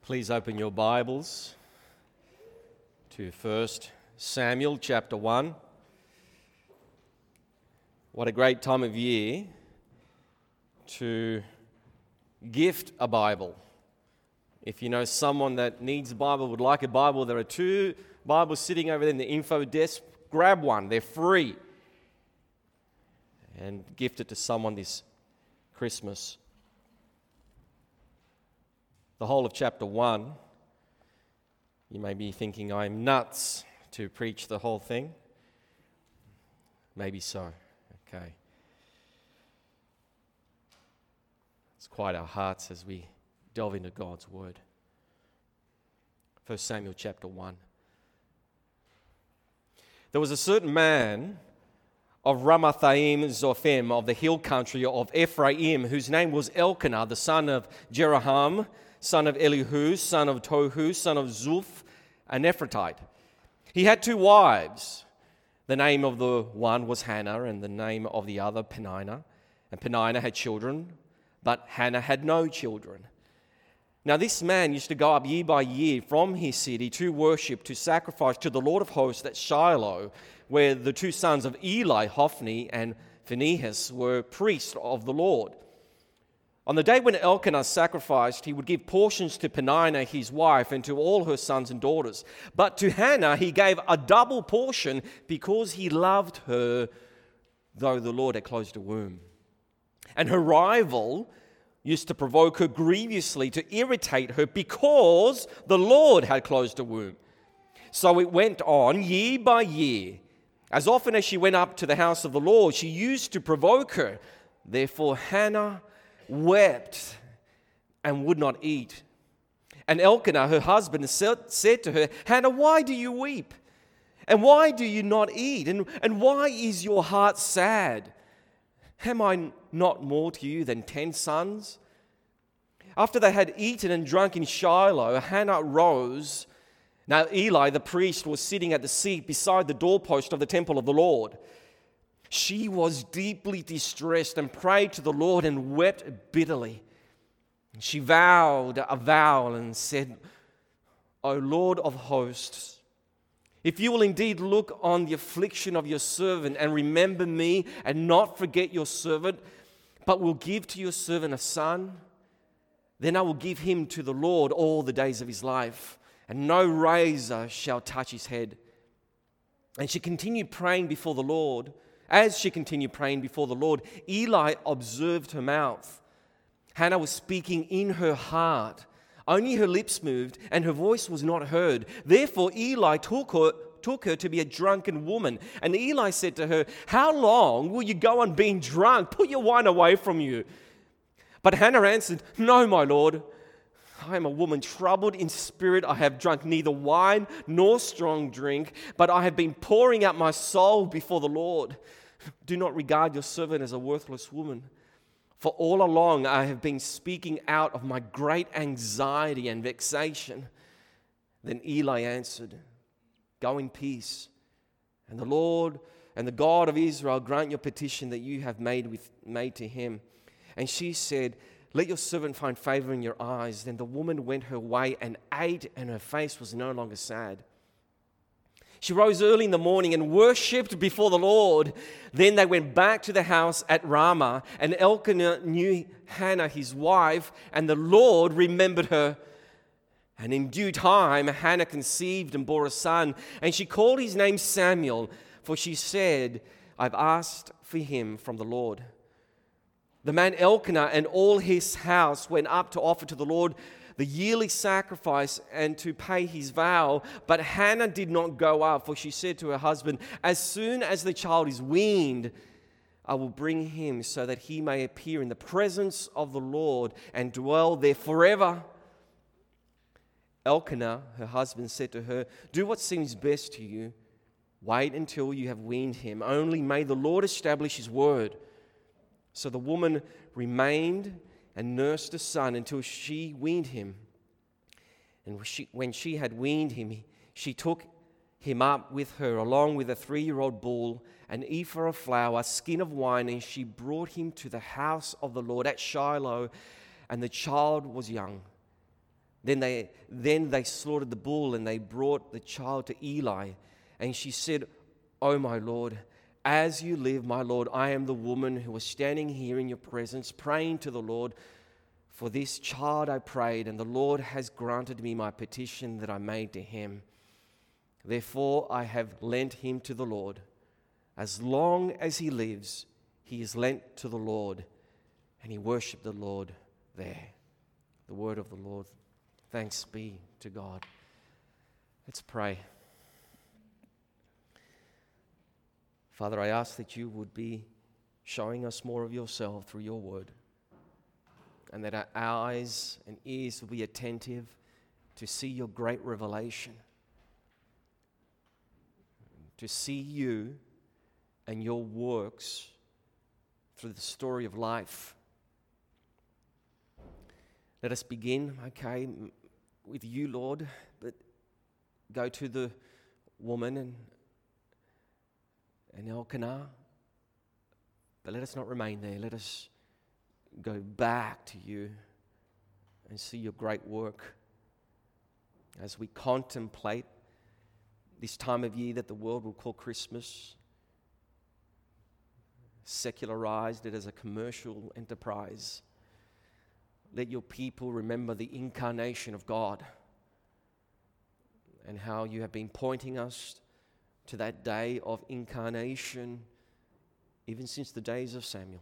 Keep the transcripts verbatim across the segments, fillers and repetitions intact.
Please open your Bibles to First Samuel chapter one. What a great time of year to gift a Bible. If you know someone that needs a Bible, would like a Bible, there are two Bibles sitting over there in the info desk. Grab one, they're free. And gift it to someone this Christmas. The whole of chapter one, you may be thinking I'm nuts to preach the whole thing. Maybe so, okay. Let's quiet our hearts as we delve into God's word. First Samuel chapter one. There was a certain man of Ramathaim Zophim of the hill country of Ephraim, whose name was Elkanah, the son of Jeroham, son of Elihu, son of Tohu, son of Zuph, a Nephratite. He had two wives. The name of the one was Hannah, and the name of the other Peninnah. And Peninnah had children, but Hannah had no children. Now this man used to go up year by year from his city to worship, to sacrifice to the Lord of hosts at Shiloh, where the two sons of Eli, Hophni and Phinehas, were priests of the Lord. On the day when Elkanah sacrificed, he would give portions to Peninnah, his wife, and to all her sons and daughters. But to Hannah he gave a double portion because he loved her, though the Lord had closed her womb. And her rival used to provoke her grievously to irritate her because the Lord had closed her womb. So it went on year by year. As often as she went up to the house of the Lord, she used to provoke her. Therefore Hannah wept and would not eat. And Elkanah, her husband, said to her, Hannah, why do you weep? And why do you not eat? And, and why is your heart sad? Am I not more to you than ten sons? After they had eaten and drunk in Shiloh, Hannah rose. Now Eli, the priest, was sitting at the seat beside the doorpost of the temple of the Lord. She was deeply distressed and prayed to the Lord and wept bitterly. She vowed a vow and said, O Lord of hosts, if you will indeed look on the affliction of your servant and remember me and not forget your servant, but will give to your servant a son, then I will give him to the Lord all the days of his life, and no razor shall touch his head. And she continued praying before the Lord. As she continued praying before the Lord, Eli observed her mouth. Hannah was speaking in her heart. Only her lips moved, and her voice was not heard. Therefore Eli took her, took her to be a drunken woman. And Eli said to her, How long will you go on being drunk? Put your wine away from you. But Hannah answered, No, my Lord. I am a woman troubled in spirit. I have drunk neither wine nor strong drink, but I have been pouring out my soul before the Lord. Do not regard your servant as a worthless woman, for all along I have been speaking out of my great anxiety and vexation. Then Eli answered, Go in peace, and the Lord and the God of Israel grant your petition that you have made with made to him. And she said, Let your servant find favor in your eyes. Then the woman went her way and ate, and her face was no longer sad. She rose early in the morning and worshipped before the Lord. Then they went back to the house at Ramah, and Elkanah knew Hannah his wife, and the Lord remembered her. And in due time Hannah conceived and bore a son, and she called his name Samuel, for she said, I've asked for him from the Lord. The man Elkanah and all his house went up to offer to the Lord the yearly sacrifice and to pay his vow. But Hannah did not go up, for she said to her husband, As soon as the child is weaned, I will bring him so that he may appear in the presence of the Lord and dwell there forever. Elkanah, her husband, said to her, Do what seems best to you. Wait until you have weaned him. Only may the Lord establish his word. So the woman remained and nursed a son until she weaned him. And she, when she had weaned him, she took him up with her, along with a three-year-old bull, an ephah of flour, a skin of wine, and she brought him to the house of the Lord at Shiloh, and the child was young. Then they, then they slaughtered the bull, and they brought the child to Eli. And she said, "O my Lord, as you live, my Lord, I am the woman who was standing here in your presence, praying to the Lord. For this child I prayed, and the Lord has granted me my petition that I made to him. Therefore I have lent him to the Lord. As long as he lives, he is lent to the Lord." And he worshipped the Lord there. The word of the Lord. Thanks be to God. Let's pray. Father, I ask that you would be showing us more of yourself through your word, and that our eyes and ears will be attentive to see your great revelation, to see you and your works through the story of life. Let us begin, okay, with you, Lord, but go to the woman and, and Elkanah. But let us not remain there. Let us go back to you and see your great work as we contemplate this time of year that the world will call Christmas, secularized it as a commercial enterprise. Let your people remember the incarnation of God and how you have been pointing us to that day of incarnation even since the days of Samuel.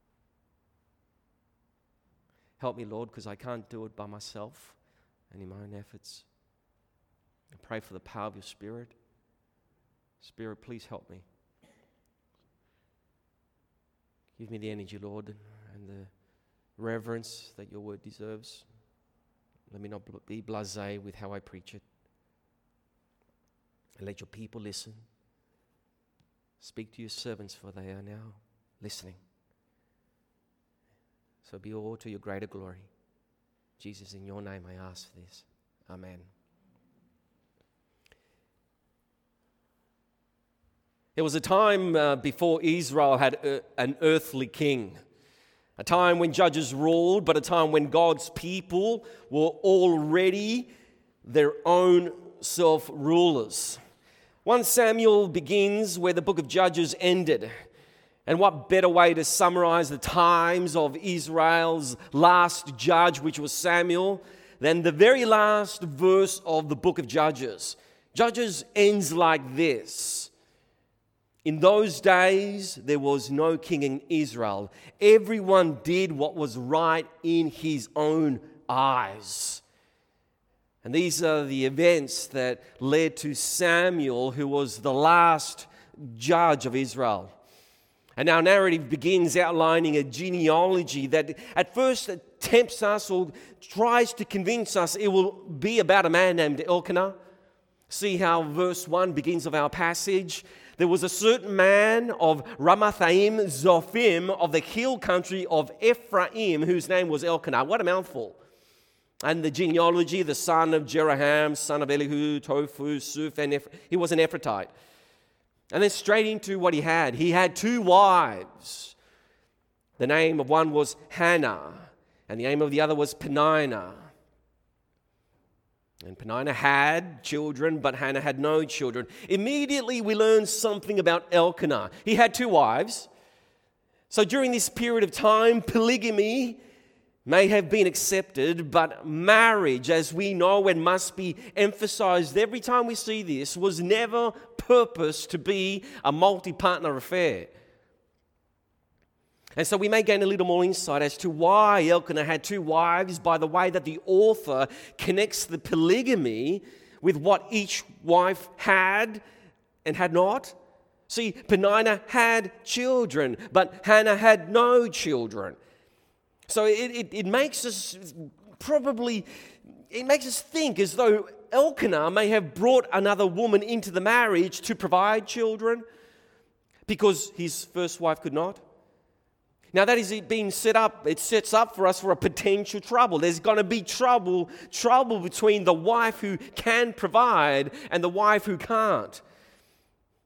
Help me, Lord, because I can't do it by myself and in my own efforts. I pray for the power of your Spirit. Spirit, please help me. Give me the energy, Lord, and the reverence that your word deserves. Let me not be blasé with how I preach it. And let your people listen. Speak to your servants, for they are now listening. So be all to your greater glory. Jesus, in your name I ask for this. Amen. There was a time uh, before Israel had uh, an earthly king. A time when judges ruled, but a time when God's people were already their own self-rulers. First Samuel begins where the book of Judges ended. And what better way to summarize the times of Israel's last judge, which was Samuel, than the very last verse of the book of Judges. Judges ends like this. In those days, there was no king in Israel. Everyone did what was right in his own eyes. And these are the events that led to Samuel, who was the last judge of Israel. And our narrative begins outlining a genealogy that at first tempts us or tries to convince us it will be about a man named Elkanah. See how verse one begins of our passage. There was a certain man of Ramathaim Zophim of the hill country of Ephraim, whose name was Elkanah. What a mouthful. And the genealogy, the son of Jeroham, son of Elihu, Tohu, Suf, and Eph- he was an Ephrathite. And then straight into what he had. He had two wives. The name of one was Hannah, and the name of the other was Peninnah. And Peninnah had children, but Hannah had no children. Immediately we learn something about Elkanah. He had two wives. So during this period of time, polygamy may have been accepted, but marriage, as we know and must be emphasized every time we see this, was never purposed to be a multi-partner affair. And so we may gain a little more insight as to why Elkanah had two wives by the way that the author connects the polygamy with what each wife had and had not. See, Peninnah had children, but Hannah had no children. So it, it, it makes us probably, it makes us think as though Elkanah may have brought another woman into the marriage to provide children because his first wife could not. Now that is it being set up, it sets up for us for a potential trouble. There's going to be trouble, trouble between the wife who can provide and the wife who can't.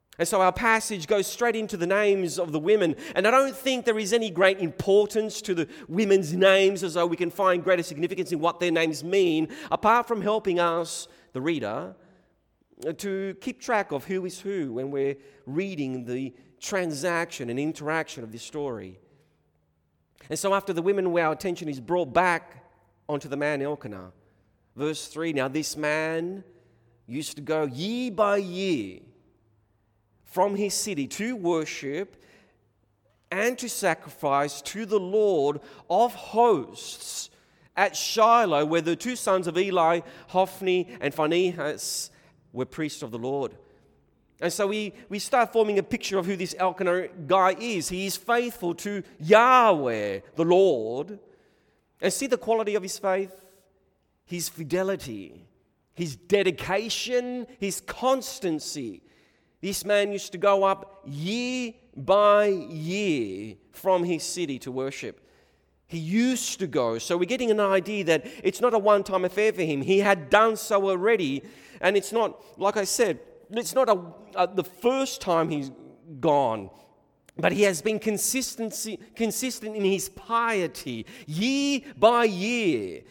And so our passage goes straight into the names of the women. And I don't think there is any great importance to the women's names, as though we can find greater significance in what their names mean, apart from helping us, the reader, to keep track of who is who when we're reading the transaction and interaction of this story. And so after the women, our attention is brought back onto the man Elkanah. Verse three, now this man used to go year by year from his city to worship and to sacrifice to the Lord of hosts at Shiloh, where the two sons of Eli, Hophni and Phinehas, were priests of the Lord. And so we, we start forming a picture of who this Elkanah guy is. He is faithful to Yahweh, the Lord. And see the quality of his faith? His fidelity, his dedication, his constancy. This man used to go up year by year from his city to worship. He used to go. So we're getting an idea that it's not a one-time affair for him. He had done so already. And it's not, like I said, it's not a, a, the first time he's gone. But he has been consistency, consistent in his piety, year by year.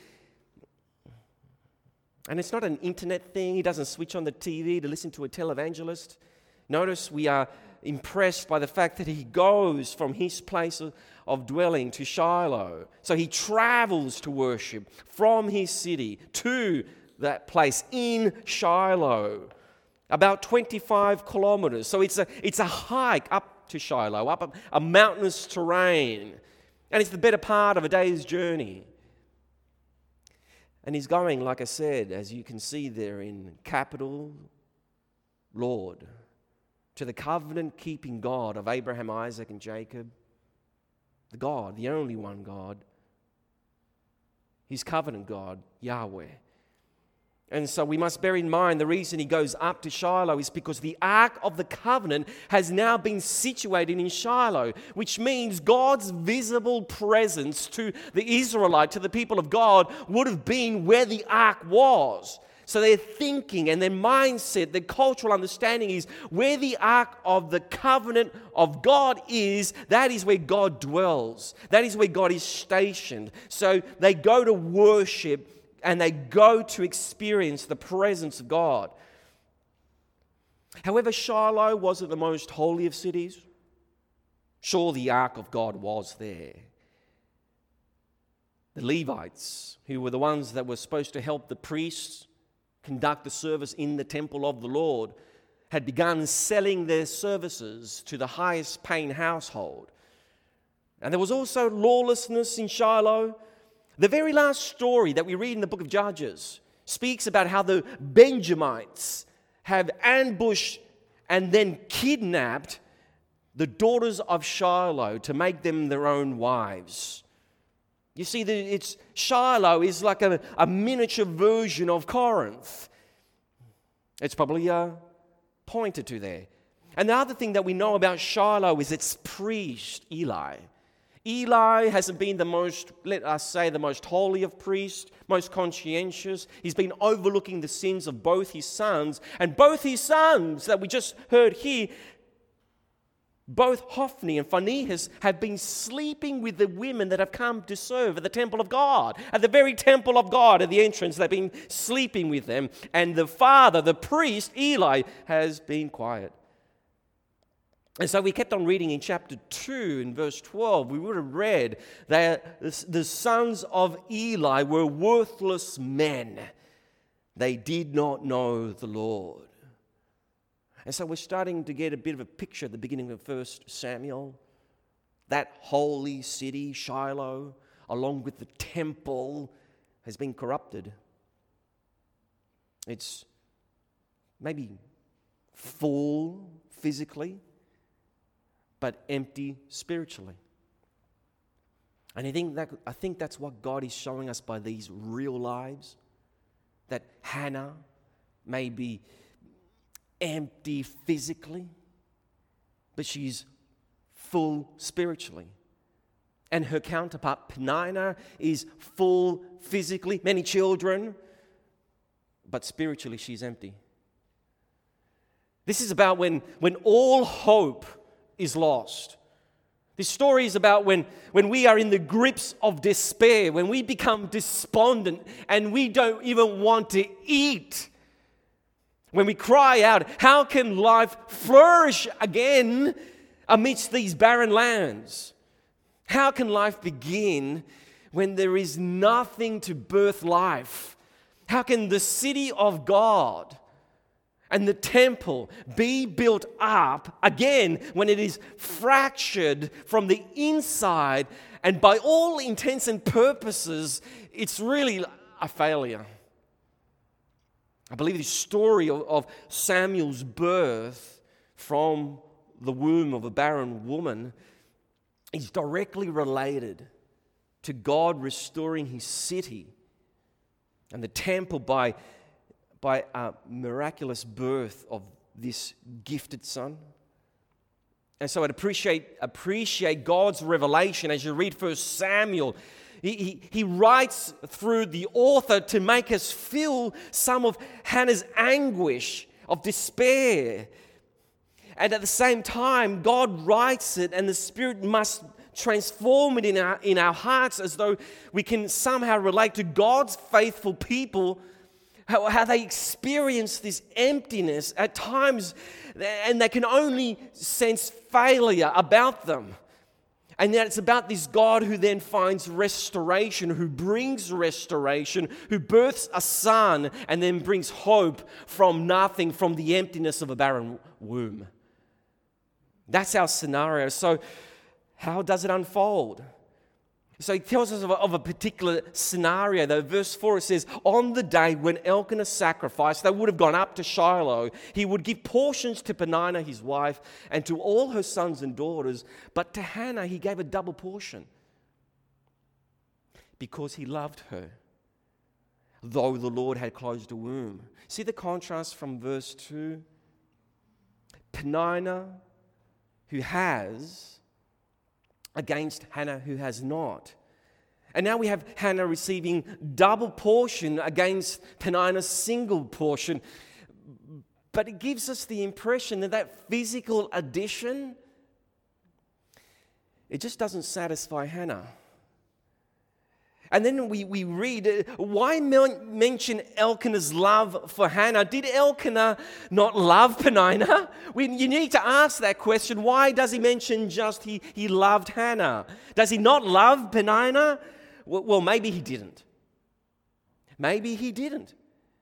And it's not an internet thing. He doesn't switch on the T V to listen to a televangelist. Notice we are impressed by the fact that he goes from his place of, of dwelling to Shiloh. So he travels to worship from his city to that place in Shiloh, about twenty-five kilometers. So it's a, it's a hike up to Shiloh, up a, a mountainous terrain. And it's the better part of a day's journey. And he's going, like I said, as you can see there in capital, Lord, to the covenant-keeping God of Abraham, Isaac, and Jacob, the God, the only one God, his covenant God, Yahweh. And so we must bear in mind the reason he goes up to Shiloh is because the Ark of the Covenant has now been situated in Shiloh, which means God's visible presence to the Israelite, to the people of God, would have been where the Ark was. So their thinking and their mindset, their cultural understanding is where the Ark of the Covenant of God is, that is where God dwells. That is where God is stationed. So they go to worship and they go to experience the presence of God. However, Shiloh wasn't the most holy of cities. Sure, the Ark of God was there. The Levites, who were the ones that were supposed to help the priests conduct the service in the temple of the Lord, had begun selling their services to the highest paying household. And there was also lawlessness in Shiloh. The very last story that we read in the book of Judges speaks about how the Benjamites have ambushed and then kidnapped the daughters of Shiloh to make them their own wives. You see, the, it's Shiloh is like a, a miniature version of Corinth. It's probably uh, pointed to there. And the other thing that we know about Shiloh is its priest, Eli. Eli hasn't been the most, let us say, the most holy of priests, most conscientious. He's been overlooking the sins of both his sons. And both his sons that we just heard here, both Hophni and Phinehas, have been sleeping with the women that have come to serve at the temple of God. At the very temple of God, at the entrance, they've been sleeping with them. And the father, the priest, Eli, has been quiet. And so we kept on reading in chapter two, in verse twelve, we would have read that the sons of Eli were worthless men. They did not know the Lord. And so we're starting to get a bit of a picture at the beginning of First Samuel. That holy city, Shiloh, along with the temple, has been corrupted. It's maybe full physically, but empty spiritually. And I think that I think that's what God is showing us by these real lives. That Hannah may be empty physically, but she's full spiritually. And her counterpart, Peninnah, is full physically, many children, but spiritually she's empty. This is about when, when all hope is lost. This story is about when, when we are in the grips of despair, when we become despondent and we don't even want to eat. When we cry out, how can life flourish again amidst these barren lands? How can life begin when there is nothing to birth life? How can the city of God and the temple be built up again when it is fractured from the inside, and by all intents and purposes, it's really a failure? I believe the story of, of Samuel's birth from the womb of a barren woman is directly related to God restoring his city and the temple by, by a miraculous birth of this gifted son. And so I'd appreciate, appreciate God's revelation as you read First Samuel. He, he, he writes through the author to make us feel some of Hannah's anguish of despair. And at the same time, God writes it, and the Spirit must transform it in our, in our hearts as though we can somehow relate to God's faithful people, how, how they experience this emptiness at times, and they can only sense failure about them. And yet it's about this God who then finds restoration, who brings restoration, who births a son and then brings hope from nothing, from the emptiness of a barren womb. That's our scenario. So how does it unfold? So he tells us of a, of a particular scenario. Though verse four, it says, on the day when Elkanah sacrificed, they would have gone up to Shiloh. He would give portions to Peninnah, his wife, and to all her sons and daughters. But to Hannah, he gave a double portion because he loved her, though the Lord had closed a womb. See the contrast from verse two? Peninnah, who has, against Hannah, who has not. And now we have Hannah receiving double portion against Peninnah's single portion. But it gives us the impression that that physical addition, it just doesn't satisfy Hannah. And then we, we read, why mention Elkanah's love for Hannah? Did Elkanah not love Peninnah? We, you need to ask that question. Why does he mention just he, he loved Hannah? Does he not love Peninnah? Well, well, maybe he didn't. Maybe he didn't.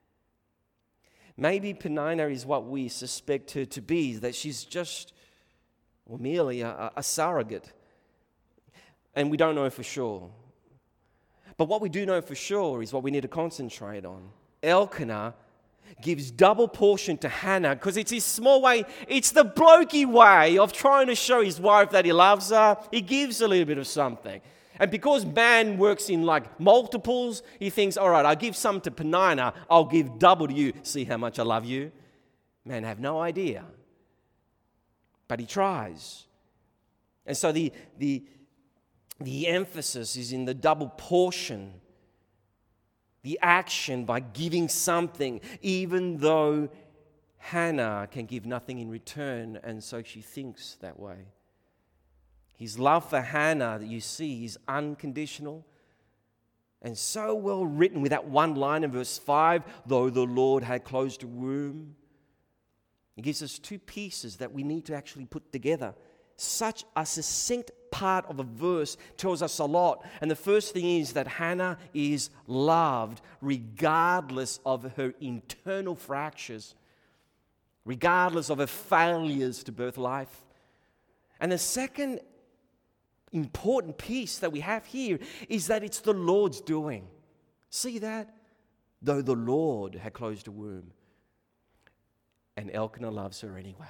Maybe Peninnah is what we suspect her to be, that she's just, or merely a, a surrogate. And we don't know for sure. But what we do know for sure is what we need to concentrate on. Elkanah gives double portion to Hannah because it's his small way, it's the blokey way of trying to show his wife that he loves her. He gives a little bit of something. And because man works in like multiples, he thinks, all right, I'll give some to Peninnah, I'll give double to you. See how much I love you? Man, have no idea. But he tries. And so the the The emphasis is in the double portion, the action by giving something, even though Hannah can give nothing in return, and so she thinks that way. His love for Hannah, that you see, is unconditional and so well written with that one line in verse five, though the Lord had closed a womb. It gives us two pieces that we need to actually put together. Such a succinct part of a verse tells us a lot. And the first thing is that Hannah is loved regardless of her internal fractures, regardless of her failures to birth life. And the second important piece that we have here is that it's the Lord's doing. See that? Though the Lord had closed a womb. And Elkanah loves her anyway.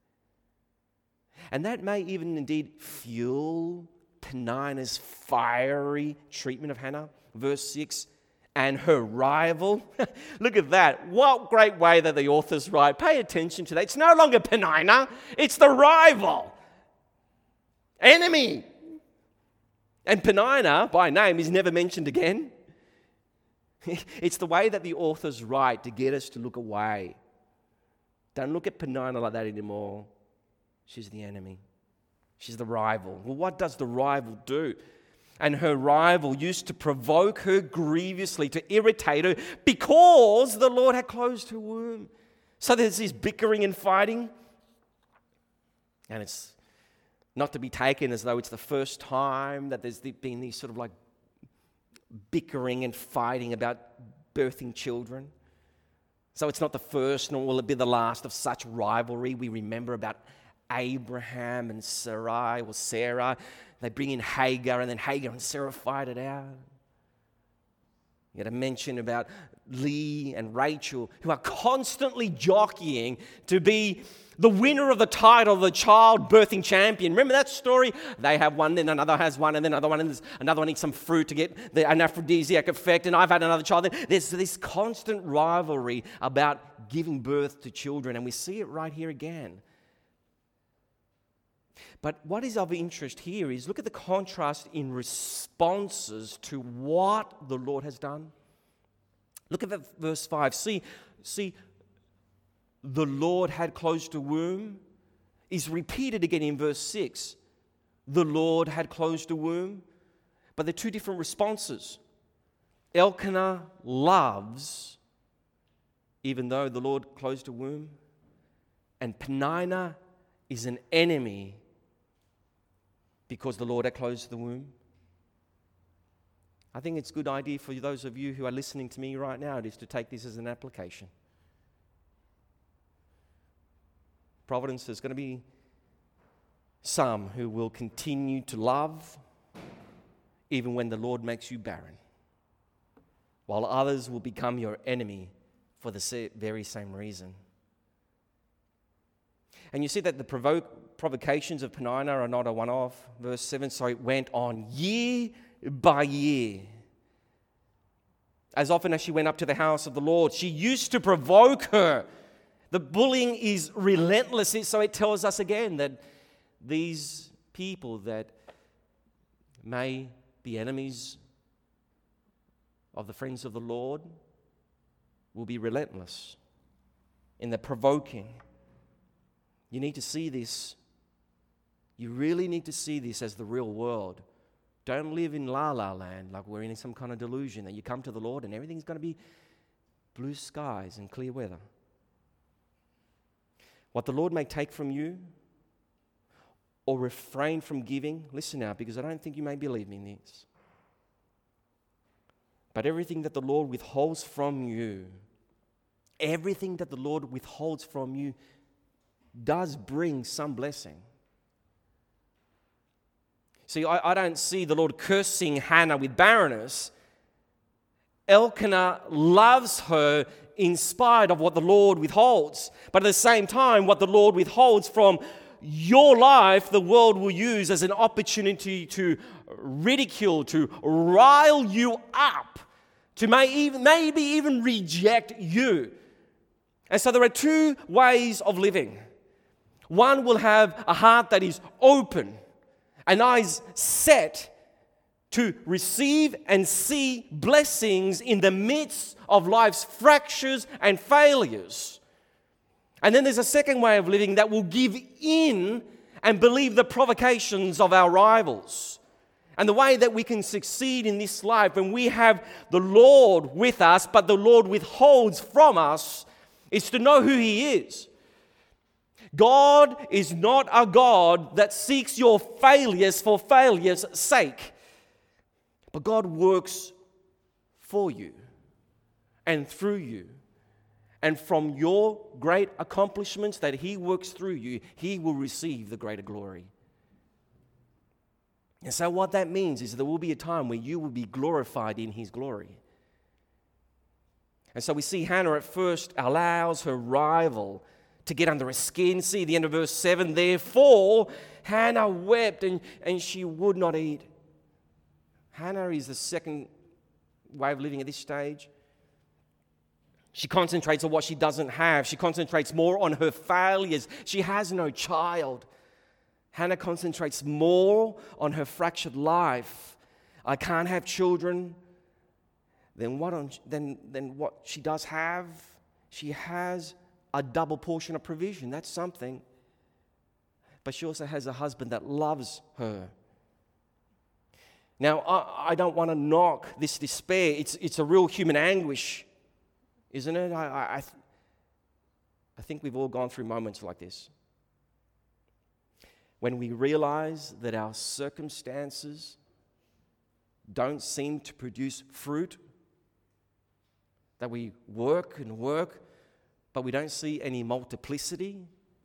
And that may even indeed fuel Peninnah's fiery treatment of Hannah. Verse six, and her rival. Look at that. What great way that the authors write. Pay attention to that. It's no longer Peninnah. It's the rival. Enemy. And Peninnah, by name, is never mentioned again. It's the way that the authors write to get us to look away. Don't look at Peninnah like that anymore. She's the enemy. She's the rival. Well, what does the rival do? And her rival used to provoke her grievously, to irritate her, because the Lord had closed her womb. So there's this bickering and fighting. And it's not to be taken as though it's the first time that there's been these sort of like bickering and fighting about birthing children. So it's not the first, nor will it be the last of such rivalry. We remember about Abraham and Sarai, or Sarah. They bring in Hagar, and then Hagar and Sarah fight it out. You got to mention about Leah and Rachel, who are constantly jockeying to be the winner of the title, the child-birthing champion. Remember that story? They have one, then another has one, and then another one, and there's another one eats some fruit to get the, an aphrodisiac effect, and I've had another child. There's this constant rivalry about giving birth to children, and we see it right here again. But what is of interest here is look at the contrast in responses to what the Lord has done. Look at verse five. See, see, the Lord had closed a womb is repeated again in verse six. The Lord had closed a womb. But they're two different responses. Elkanah loves, even though the Lord closed a womb. And Peninnah is an enemy because the Lord had closed the womb. I think it's a good idea for those of you who are listening to me right now, it is to take this as an application. Providence, there's going to be some who will continue to love even when the Lord makes you barren, while others will become your enemy for the very same reason. And you see that the provoke, provocations of Peninnah are not a one-off. Verse seven, so it went on year by year. As often as she went up to the house of the Lord, she used to provoke her. The bullying is relentless. So it tells us again that these people that may be enemies of the friends of the Lord will be relentless in the provoking. You need to see this. You really need to see this as the real world. Don't live in la-la land like we're in some kind of delusion that you come to the Lord and everything's going to be blue skies and clear weather. What the Lord may take from you or refrain from giving, listen now, because I don't think you may believe me in this. But everything that the Lord withholds from you, everything that the Lord withholds from you does bring some blessing. See, I, I don't see the Lord cursing Hannah with barrenness. Elkanah loves her in spite of what the Lord withholds. But at the same time, what the Lord withholds from your life, the world will use as an opportunity to ridicule, to rile you up, to may even, maybe even reject you. And so there are two ways of living. One will have a heart that is open and eyes set to receive and see blessings in the midst of life's fractures and failures. And then there's a second way of living that will give in and believe the provocations of our rivals. And the way that we can succeed in this life when we have the Lord with us, but the Lord withholds from us, is to know who He is. God is not a God that seeks your failures for failure's sake. But God works for you and through you. And from your great accomplishments that He works through you, He will receive the greater glory. And so what that means is there will be a time where you will be glorified in His glory. And so we see Hannah at first allows her rival to get under her skin. See the end of verse seven. Therefore, Hannah wept and, and she would not eat. Hannah is the second way of living at this stage. She concentrates on what she doesn't have. She concentrates more on her failures. She has no child. Hannah concentrates more on her fractured life. I can't have children. Then what, on, then, then what she does have, she has a double portion of provision. That's something. But she also has a husband that loves her. Now, I, I don't want to knock this despair. It's, it's a real human anguish, isn't it? I, I, I, th- I think we've all gone through moments like this. When we realize that our circumstances don't seem to produce fruit, that we work and work, but we don't see any multiplicity.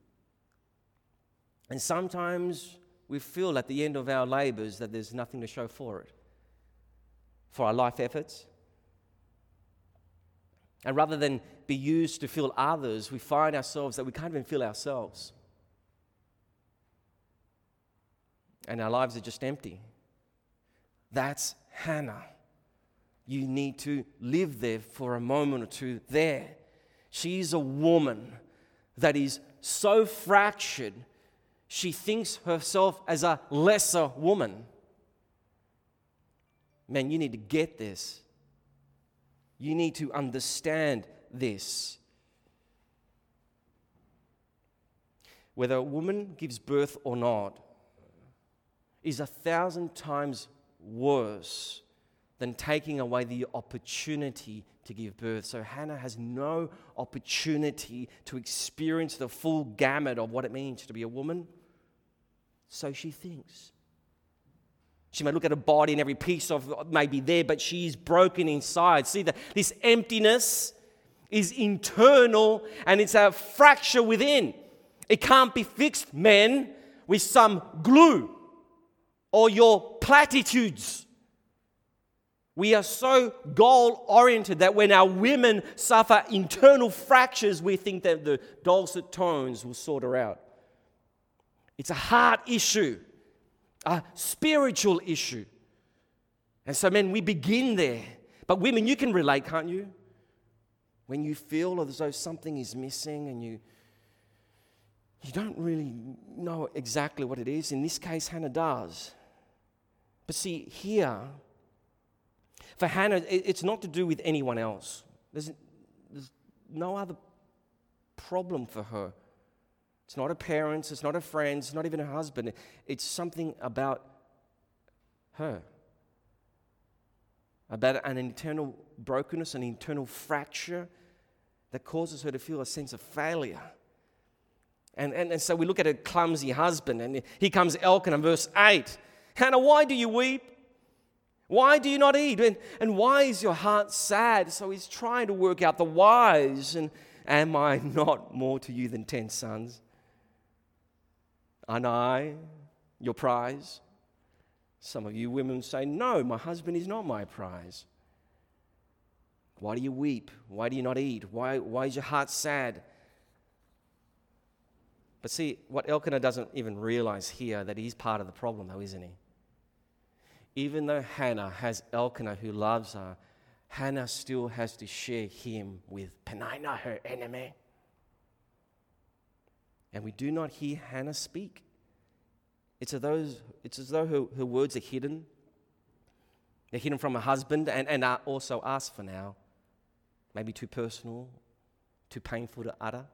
And sometimes we feel at the end of our labors that there's nothing to show for it, for our life efforts. And rather than be used to fill others, we find ourselves that we can't even fill ourselves. And our lives are just empty. That's Hannah. You need to live there for a moment or two there. She's a woman that is so fractured, she thinks herself as a lesser woman. Man, you need to get this. You need to understand this. Whether a woman gives birth or not is a thousand times worse than taking away the opportunity to give birth. So Hannah has no opportunity to experience the full gamut of what it means to be a woman. So she thinks. She may look at her body and every piece of may be there, but she's broken inside. See, that this emptiness is internal and it's a fracture within. It can't be fixed, men, with some glue or your platitudes. We are so goal-oriented that when our women suffer internal fractures, we think that the dulcet tones will sort her out. It's a heart issue, a spiritual issue. And so, men, we begin there. But women, you can relate, can't you? When you feel as though something is missing and you, you don't really know exactly what it is. In this case, Hannah does. But see, here, for Hannah, it's not to do with anyone else. There's, there's no other problem for her. It's not her parents, it's not her friends, it's not even her husband. It's something about her. About an internal brokenness, an internal fracture that causes her to feel a sense of failure. And, and, and so we look at her clumsy husband, and here comes Elkanah, verse eight. Hannah, why do you weep? Why do you not eat? And, and why is your heart sad? So he's trying to work out the whys. And am I not more to you than ten sons? Aren't I your prize? Some of you women say, no, my husband is not my prize. Why do you weep? Why do you not eat? Why, why is your heart sad? But see, what Elkanah doesn't even realize here, that he's part of the problem though, isn't he? Even though Hannah has Elkanah who loves her, Hannah still has to share him with Peninnah, her enemy. And we do not hear Hannah speak. It's as though, it's as though her, her words are hidden. They're hidden from her husband and, and are also us for now. Maybe too personal, too painful to utter.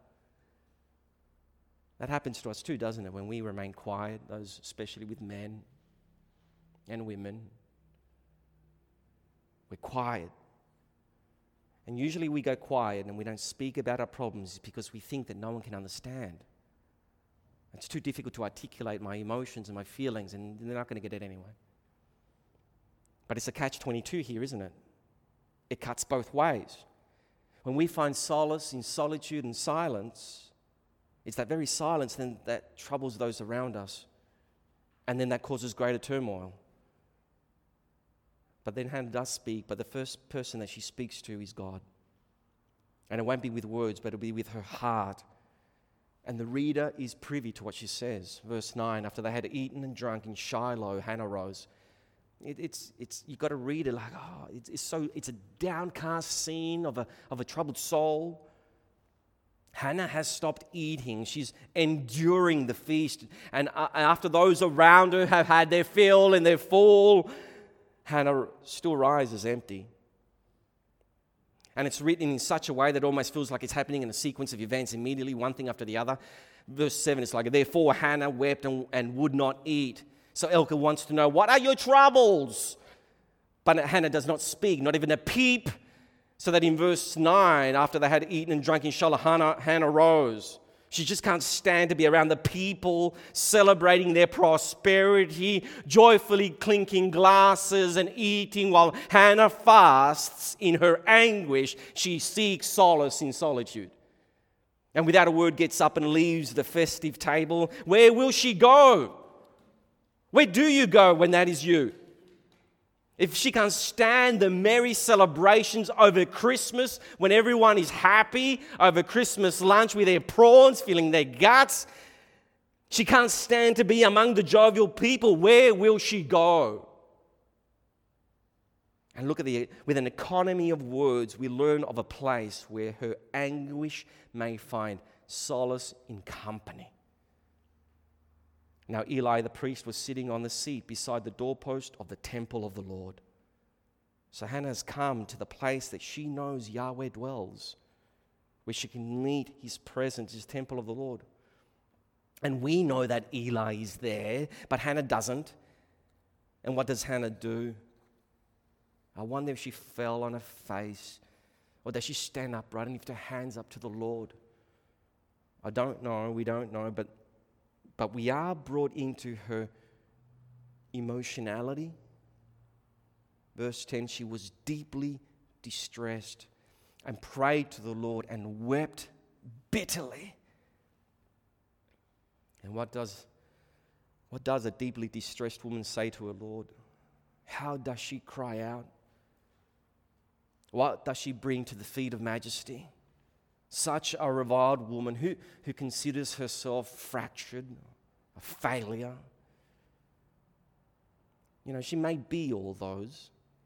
That happens to us too, doesn't it? When we remain quiet, those especially with men and women. We're quiet. And usually we go quiet and we don't speak about our problems because we think that no one can understand. It's too difficult to articulate my emotions and my feelings, and they're not going to get it anyway. But it's a catch twenty-two here, isn't it? It cuts both ways. When we find solace in solitude and silence, it's that very silence then that troubles those around us, and then that causes greater turmoil. But then Hannah does speak, but the first person that she speaks to is God. And it won't be with words, but it'll be with her heart. And the reader is privy to what she says. Verse nine, after they had eaten and drunk in Shiloh, Hannah rose. It, it's, it's, you've got to read it like, oh, it's, it's so, it's a downcast scene of a, of a troubled soul. Hannah has stopped eating. She's enduring the feast. And uh, after those around her have had their fill and their full, Hannah still rises empty. And it's written in such a way that it almost feels like it's happening in a sequence of events immediately, one thing after the other. Verse seven, it's like, therefore Hannah wept and, and would not eat. So Elkanah wants to know, what are your troubles? But Hannah does not speak, not even a peep. So that in verse nine, after they had eaten and drunk in Shiloh, Hannah, Hannah rose. She just can't stand to be around the people celebrating their prosperity, joyfully clinking glasses and eating while Hannah fasts in her anguish. She seeks solace in solitude. And without a word gets up and leaves the festive table. Where will she go? Where do you go when that is you? If she can't stand the merry celebrations over Christmas, when everyone is happy over Christmas lunch with their prawns, filling their guts, she can't stand to be among the jovial people, where will she go? And look at the, with an economy of words, we learn of a place where her anguish may find solace in company. Now Eli the priest was sitting on the seat beside the doorpost of the temple of the Lord. So Hannah has come to the place that she knows Yahweh dwells, where she can meet his presence, his temple of the Lord. And we know that Eli is there, but Hannah doesn't. And what does Hannah do? I wonder if she fell on her face, or does she stand upright and lift her hands up to the Lord? I don't know, we don't know, but But we are brought into her emotionality. Verse ten, she was deeply distressed and prayed to the Lord and wept bitterly. And what does, what does a deeply distressed woman say to her Lord? How does she cry out? What does she bring to the feet of majesty? Such a reviled woman who, who considers herself fractured, a failure. You know, she may be all those.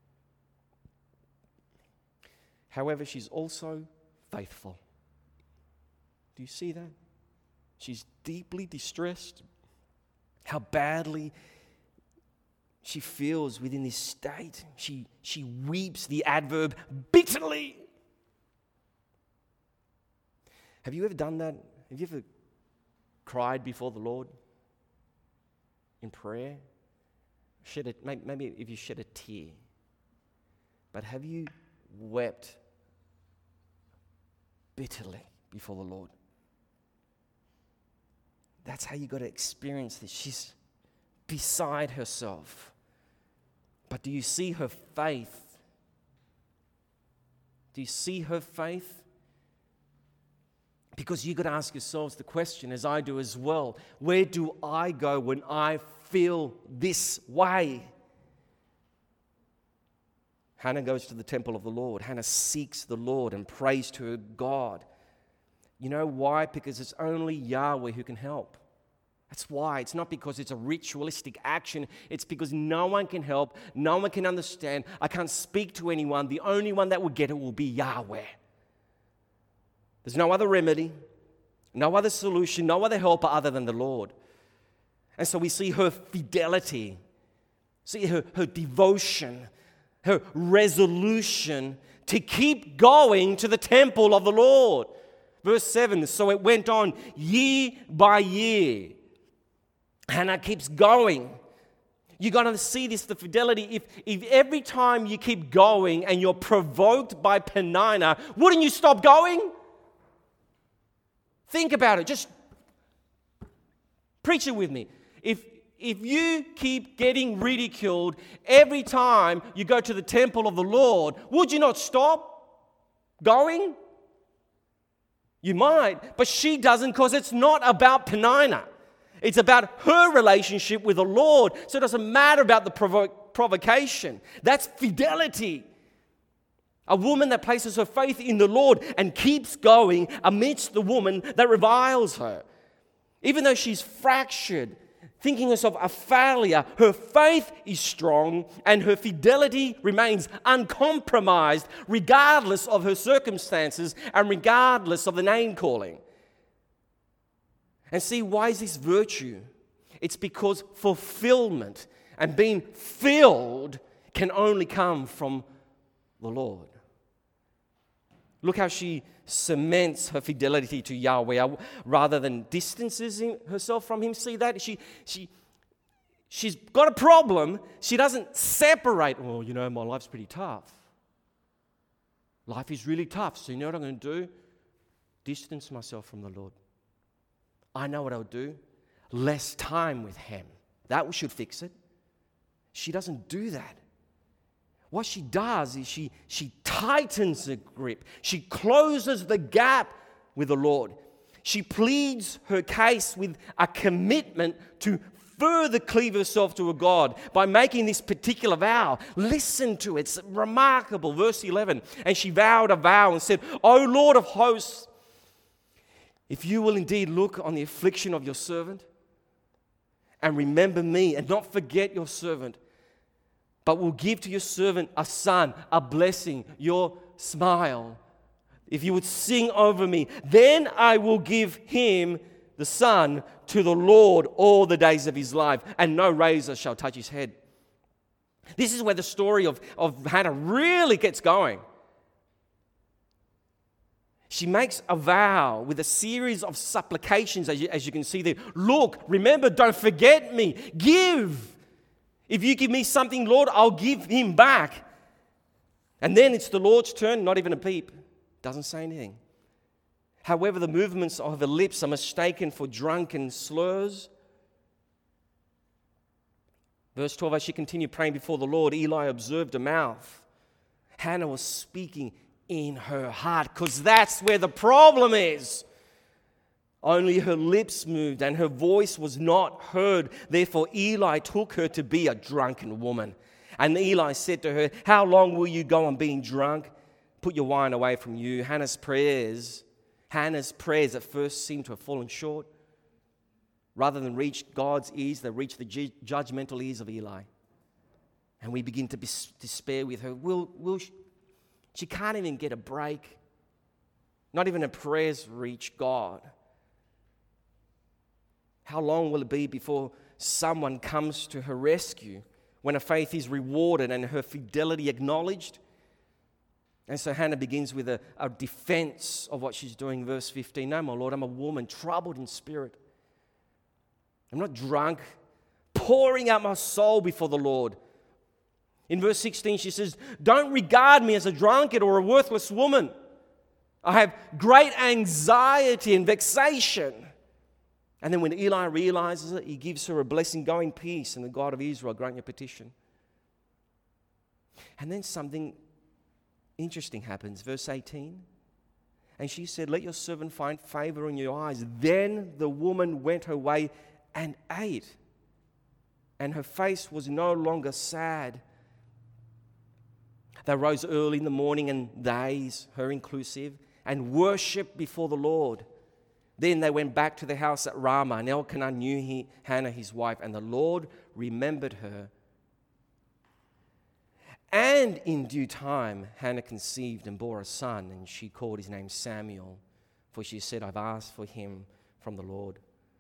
However, she's also faithful. Do you see that? She's deeply distressed. How badly she feels within this state. She, she weeps, the adverb, bitterly. Have you ever done that? Have you ever cried before the Lord in prayer? Shed a, maybe if you shed a tear. But have you wept bitterly before the Lord? That's how you got to experience this. She's beside herself. But do you see her faith? Do you see her faith? Because you've got to ask yourselves the question, as I do as well, where do I go when I feel this way? Hannah goes to the temple of the Lord. Hannah seeks the Lord and prays to her God. You know why? Because it's only Yahweh who can help. That's why. It's not because it's a ritualistic action. It's because no one can help. No one can understand. I can't speak to anyone. The only one that will get it will be Yahweh. There's no other remedy, no other solution, no other helper other than the Lord. And so we see her fidelity, see her, her devotion, her resolution to keep going to the temple of the Lord. Verse seven, so it went on year by year. Hannah keeps going. You got to see this, the fidelity. If, if every time you keep going and you're provoked by Peninnah, wouldn't you stop going? Think about it. Just preach it with me. If, if you keep getting ridiculed every time you go to the temple of the Lord, would you not stop going? You might, but she doesn't, because it's not about Peninnah. It's about her relationship with the Lord. So it doesn't matter about the provo- provocation. That's fidelity. A woman that places her faith in the Lord and keeps going amidst the woman that reviles her. Even though she's fractured, thinking herself a failure, her faith is strong and her fidelity remains uncompromised regardless of her circumstances and regardless of the name calling. And see, why is this virtue? It's because fulfillment and being filled can only come from the Lord. Look how she cements her fidelity to Yahweh rather than distances herself from him. See that? She, she, she's got a problem. She doesn't separate. Oh, you know, my life's pretty tough. Life is really tough. So you know what I'm going to do? Distance myself from the Lord. I know what I'll do. Less time with him. That should fix it. She doesn't do that. What she does is she, she tightens the grip. She closes the gap with the Lord. She pleads her case with a commitment to further cleave herself to a God by making this particular vow. Listen to it. It's remarkable. Verse eleven. And she vowed a vow and said, O Lord of hosts, if you will indeed look on the affliction of your servant and remember me and not forget your servant, but will give to your servant a son, a blessing, your smile. If you would sing over me, then I will give him, the son, to the Lord all the days of his life, and no razor shall touch his head. This is where the story of, of Hannah really gets going. She makes a vow with a series of supplications, as you, as you can see there. Look, remember, don't forget me. Give. If you give me something, Lord, I'll give him back. And then it's the Lord's turn, not even a peep. Doesn't say anything. However, the movements of her lips are mistaken for drunken slurs. Verse twelve, as she continued praying before the Lord, Eli observed her mouth. Hannah was speaking in her heart, because that's where the problem is. Only her lips moved and her voice was not heard. Therefore, Eli took her to be a drunken woman. And Eli said to her, how long will you go on being drunk? Put your wine away from you. Hannah's prayers, Hannah's prayers at first seemed to have fallen short. Rather than reach God's ears, they reached the ju- judgmental ears of Eli. And we begin to be despair with her. Will, will she, she can't even get a break. Not even her prayers reach God. How long will it be before someone comes to her rescue when her faith is rewarded and her fidelity acknowledged? And so Hannah begins with a, a defense of what she's doing. Verse fifteen, no, my Lord, I'm a woman troubled in spirit. I'm not drunk, pouring out my soul before the Lord. In verse sixteen, she says, don't regard me as a drunkard or a worthless woman. I have great anxiety and vexation. And then when Eli realizes it, he gives her a blessing, go in peace, and the God of Israel grant your petition. And then something interesting happens. Verse eighteen. And she said, let your servant find favor in your eyes. Then the woman went her way and ate. And her face was no longer sad. They rose early in the morning, and they, her inclusive, and worshipped before the Lord. Then they went back to the house at Ramah, and Elkanah knew he, Hannah his wife, and the Lord remembered her. And in due time, Hannah conceived and bore a son, and she called his name Samuel, for she said, I've asked for him from the Lord.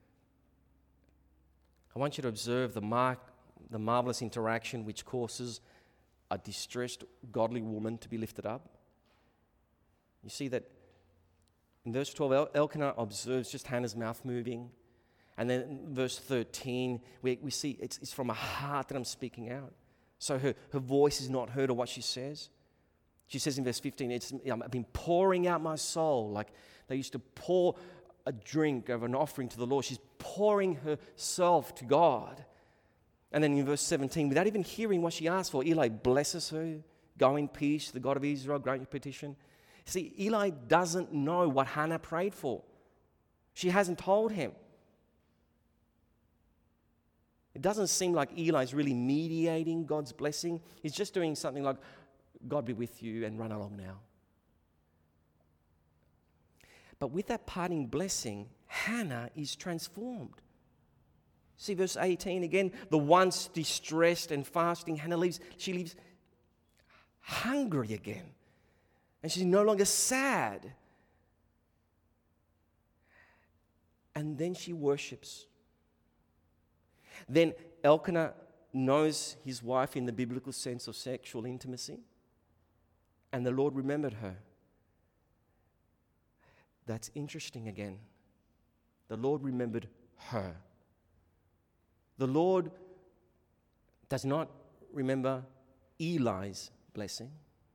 I want you to observe the, mar- the marvelous interaction which causes a distressed, godly woman to be lifted up. You see that in verse twelve, El- Elkanah observes just Hannah's mouth moving. And then in verse thirteen, we, we see it's, it's from a heart that I'm speaking out. So her, her voice is not heard of what she says. She says in verse fifteen, it's, I've been pouring out my soul. Like they used to pour a drink of an offering to the Lord. She's pouring herself to God. And then in verse seventeen, without even hearing what she asked for, Eli blesses her. Go in peace, the God of Israel, grant your petition. See, Eli doesn't know what Hannah prayed for. She hasn't told him. It doesn't seem like Eli's really mediating God's blessing. He's just doing something like, God be with you and run along now. But with that parting blessing, Hannah is transformed. See verse eighteen again, the once distressed and fasting Hannah leaves, she leaves hungry again. And she's no longer sad. And then she worships. Then Elkanah knows his wife in the biblical sense of sexual intimacy. And the Lord remembered her. That's interesting again. The Lord remembered her. The Lord does not remember Eli's blessing.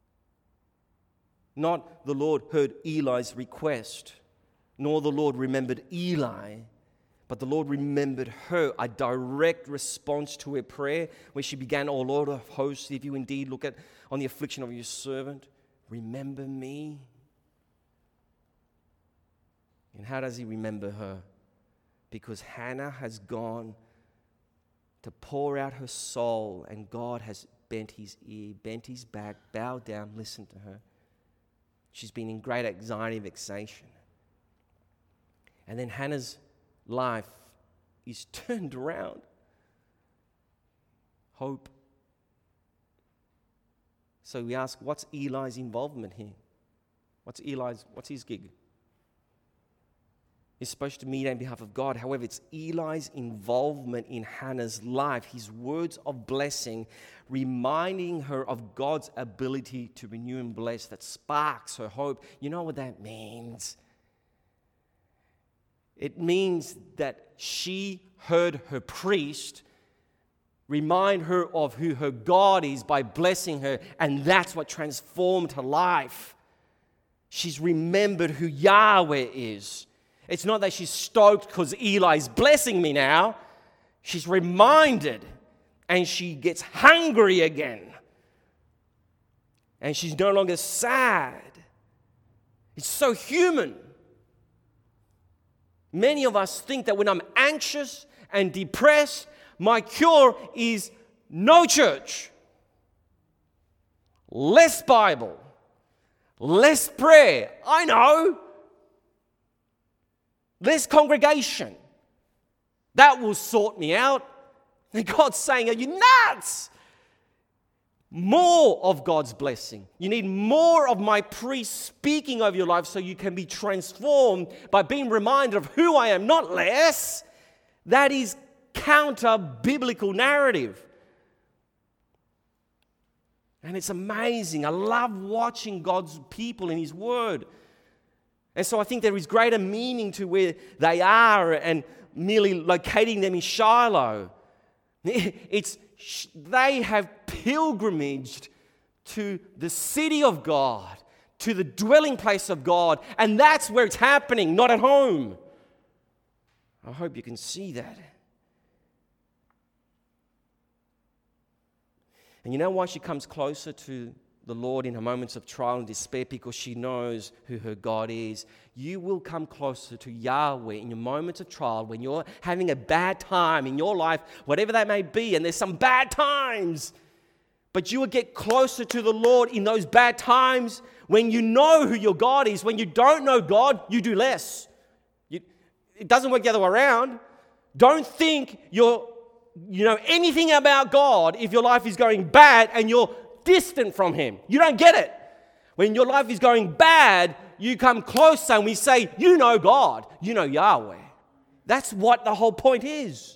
Not the Lord heard Eli's request, nor the Lord remembered Eli, but the Lord remembered her, a direct response to her prayer when she began, "O Lord of hosts, if you indeed look at on the affliction of your servant, remember me." And how does he remember her? Because Hannah has gone to pour out her soul, and God has bent his ear, bent his back, bowed down, listened to her. She's been in great anxiety and vexation. And then Hannah's life is turned around. Hope. So we ask, what's Eli's involvement here? What's Eli's, what's his gig? He's supposed to meet on behalf of God. However, it's Eli's involvement in Hannah's life, his words of blessing, reminding her of God's ability to renew and bless, that sparks her hope. You know what that means? It means that she heard her priest remind her of who her God is by blessing her, and that's what transformed her life. She's remembered who Yahweh is. It's not that she's stoked because Eli's blessing me now. She's reminded, and she gets hungry again. And she's no longer sad. It's so human. Many of us think that when I'm anxious and depressed, my cure is no church, less Bible, less prayer. I know. Less congregation. That will sort me out. And God's saying, are you nuts? More of God's blessing. You need more of my priest speaking over your life so you can be transformed by being reminded of who I am, not less. That is counter-biblical narrative. And it's amazing. I love watching God's people in His Word. And so I think there is greater meaning to where they are and merely locating them in Shiloh. It's they have pilgrimaged to the city of God, to the dwelling place of God, and that's where it's happening, not at home. I hope you can see that. And you know why she comes closer to the Lord in her moments of trial and despair? Because she knows who her God is. You will come closer to Yahweh in your moments of trial when you're having a bad time in your life, whatever that may be, and there's some bad times. But you will get closer to the Lord in those bad times when you know who your God is. When you don't know God, you do less. You, it doesn't work the other way around. Don't think you're, you know anything about God if your life is going bad and you're distant from Him. You don't get it. When your life is going bad, you come closer and we say, you know God, you know Yahweh. That's what the whole point is.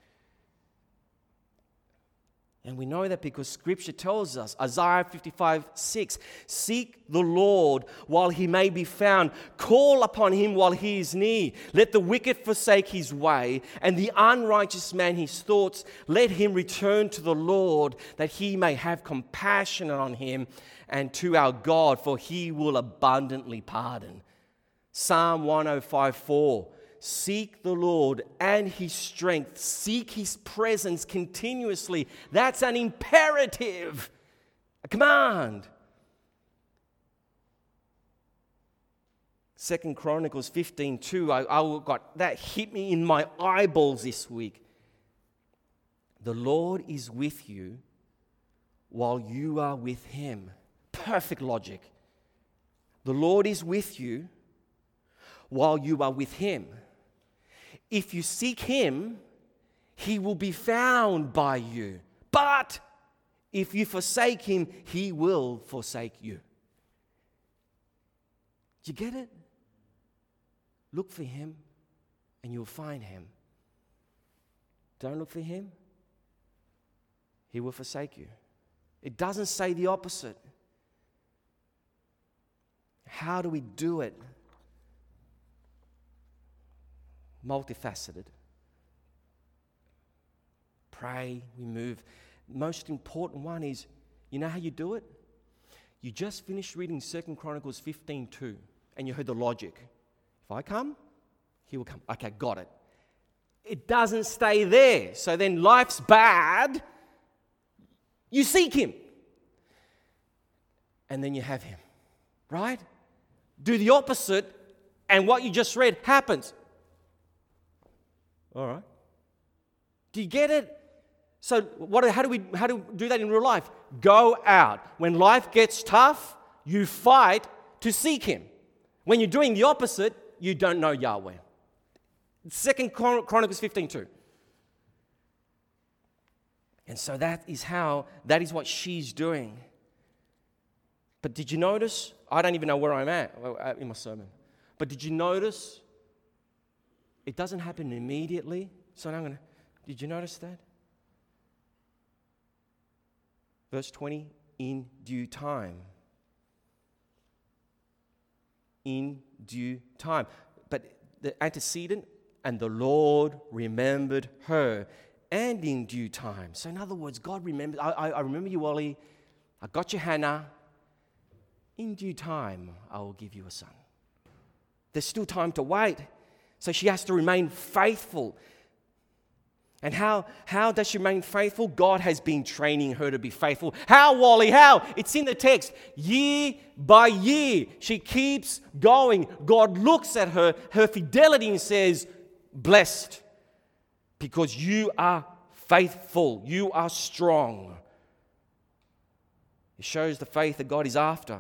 And we know that because Scripture tells us, Isaiah fifty-five six, seek the Lord while He may be found. Call upon Him while He is near. Let the wicked forsake his way, and the unrighteous man his thoughts. Let him return to the Lord, that He may have compassion on him, and to our God, for He will abundantly pardon. Psalm one oh five four. Seek the Lord and His strength. Seek His presence continuously. That's an imperative, a command. Second Chronicles fifteen two. I, I got that hit me in my eyeballs this week. The Lord is with you while you are with Him. Perfect logic. The Lord is with you while you are with Him. If you seek Him, He will be found by you. But if you forsake Him, He will forsake you. Do you get it? Look for Him and you'll find Him. Don't look for Him, He will forsake you. It doesn't say the opposite. How do we do it? multifaceted. Pray, we move. Most important one is, you know how you do it? You just finished reading Second Chronicles fifteen two, and you heard the logic. If I come, he will come. Okay, got it. It doesn't stay there. So then life's bad. You seek him. And then you have him. Right? Do the opposite, and what you just read happens. All right. Do you get it? So what, how do we how do we do that in real life? Go out. When life gets tough, you fight to seek him. When you're doing the opposite, you don't know Yahweh. Second Chronicles fifteen two. And so that is how, that is what she's doing. But did you notice? I don't even know where I'm at in my sermon. But did you notice? It doesn't happen immediately. So now I'm going to, did you notice that? Verse twenty, in due time. In due time. But the antecedent, and the Lord remembered her, and in due time. So in other words, God remembered. I, I, I remember you, Ollie. I got you, Hannah. In due time, I will give you a son. There's still time to wait. So she has to remain faithful. And how, how does she remain faithful? God has been training her to be faithful. How, Wally? How? It's in the text. Year by year, she keeps going. God looks at her, her fidelity, and says, blessed, because you are faithful. You are strong. It shows the faith that God is after.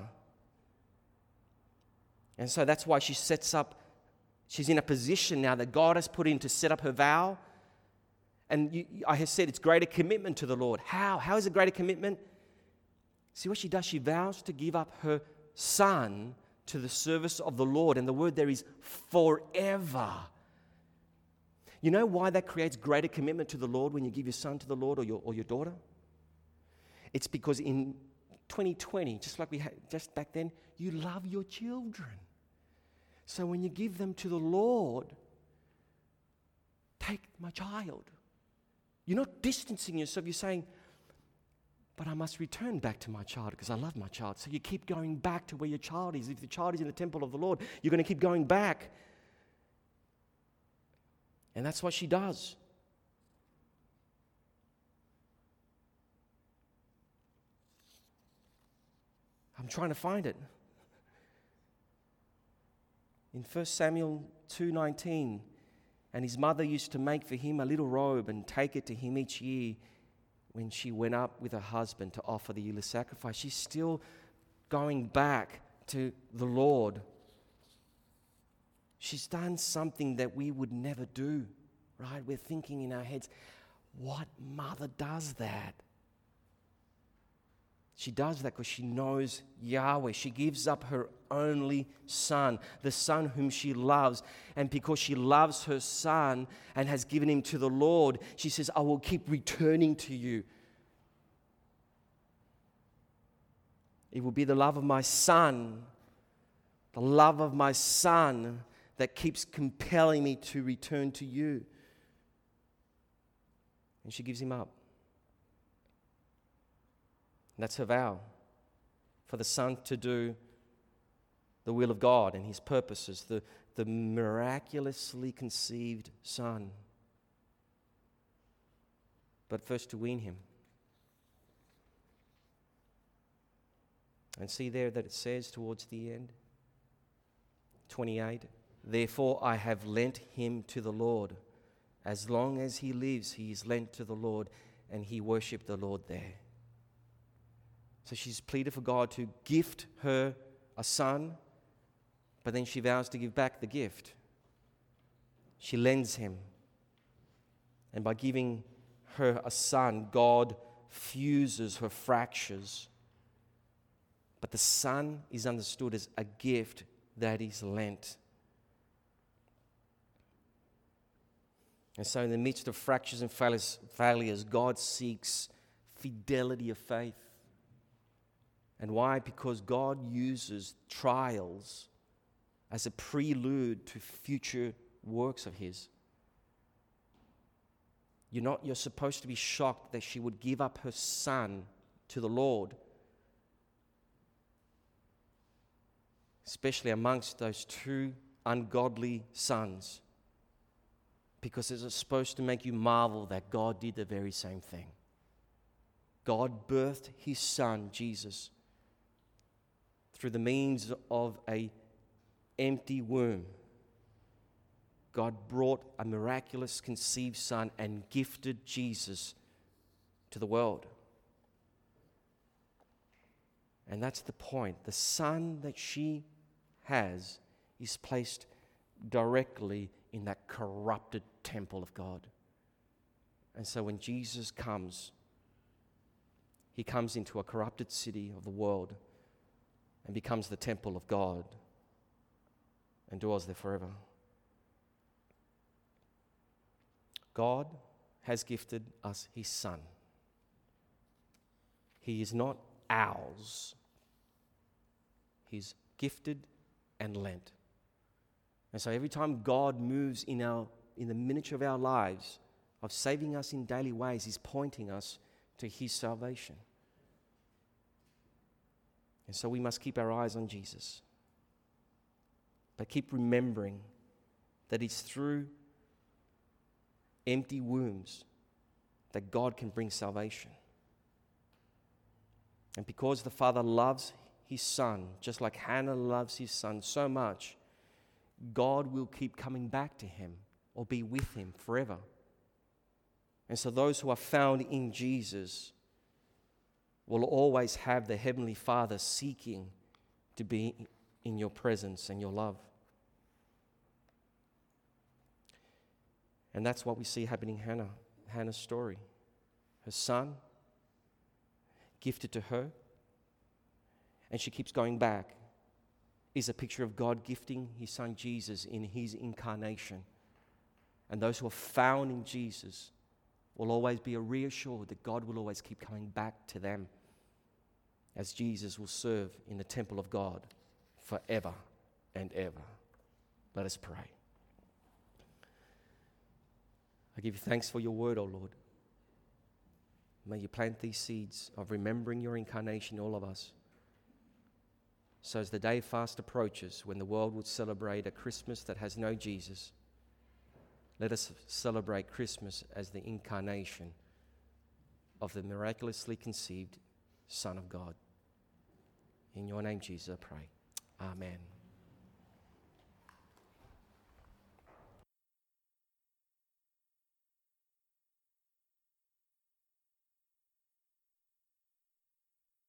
And so that's why she sets up, she's in a position now that God has put in to set up her vow. And you, I have said it's greater commitment to the Lord. How? How is it greater commitment? See what she does? She vows to give up her son to the service of the Lord. And the word there is forever. You know why that creates greater commitment to the Lord when you give your son to the Lord, or your, or your daughter? It's because in twenty twenty, just like we had just back then, you love your children. So when you give them to the Lord, take my child. You're not distancing yourself. You're saying, but I must return back to my child because I love my child. So you keep going back to where your child is. If the child is in the temple of the Lord, you're going to keep going back. And that's what she does. I'm trying to find it. In First Samuel two nineteen, and his mother used to make for him a little robe and take it to him each year when she went up with her husband to offer the yearly sacrifice. She's still going back to the Lord. She's done something that we would never do, right? We're thinking in our heads, what mother does that? She does that because she knows Yahweh. She gives up her only son, the son whom she loves. And because she loves her son and has given him to the Lord, she says, I will keep returning to you. It will be the love of my son, the love of my son that keeps compelling me to return to you. And she gives him up. That's her vow, for the son to do the will of God and his purposes, the, the miraculously conceived son. But first to wean him. And see there that it says towards the end, twenty-eight, therefore I have lent him to the Lord. As long as he lives, he is lent to the Lord, and he worshipped the Lord there. So she's pleaded for God to gift her a son, but then she vows to give back the gift. She lends him. And by giving her a son, God fuses her fractures. But the son is understood as a gift that is lent. And so in the midst of fractures and failures, failures God seeks fidelity of faith. And why? Because God uses trials as a prelude to future works of his. You're not, you're supposed to be shocked that she would give up her son to the Lord, especially amongst those two ungodly sons, because it's supposed to make you marvel that God did the very same thing. God birthed his son, Jesus, through the means of an empty womb. God brought a miraculous conceived son and gifted Jesus to the world. And that's the point. The son that she has is placed directly in that corrupted temple of God. And so when Jesus comes, he comes into a corrupted city of the world and becomes the temple of God and dwells there forever. God has gifted us his son. He is not ours. He's gifted and lent. And so every time God moves in our in the miniature of our lives of saving us in daily ways, he's pointing us to his salvation. And so we must keep our eyes on Jesus. But keep remembering that it's through empty wombs that God can bring salvation. And because the Father loves his son, just like Hannah loves his son so much, God will keep coming back to him or be with him forever. And so those who are found in Jesus will always have the Heavenly Father seeking to be in your presence and your love. And that's what we see happening in Hannah, Hannah's story. Her son, gifted to her, and she keeps going back, is a picture of God gifting his son Jesus in his incarnation. And those who are found in Jesus will always be reassured that God will always keep coming back to them, as Jesus will serve in the temple of God forever and ever. Let us pray. I give you thanks for your word, O Lord. May you plant these seeds of remembering your incarnation in all of us. So as the day fast approaches, when the world would celebrate a Christmas that has no Jesus, let us celebrate Christmas as the incarnation of the miraculously conceived Son of God. In your name, Jesus, I pray. Amen.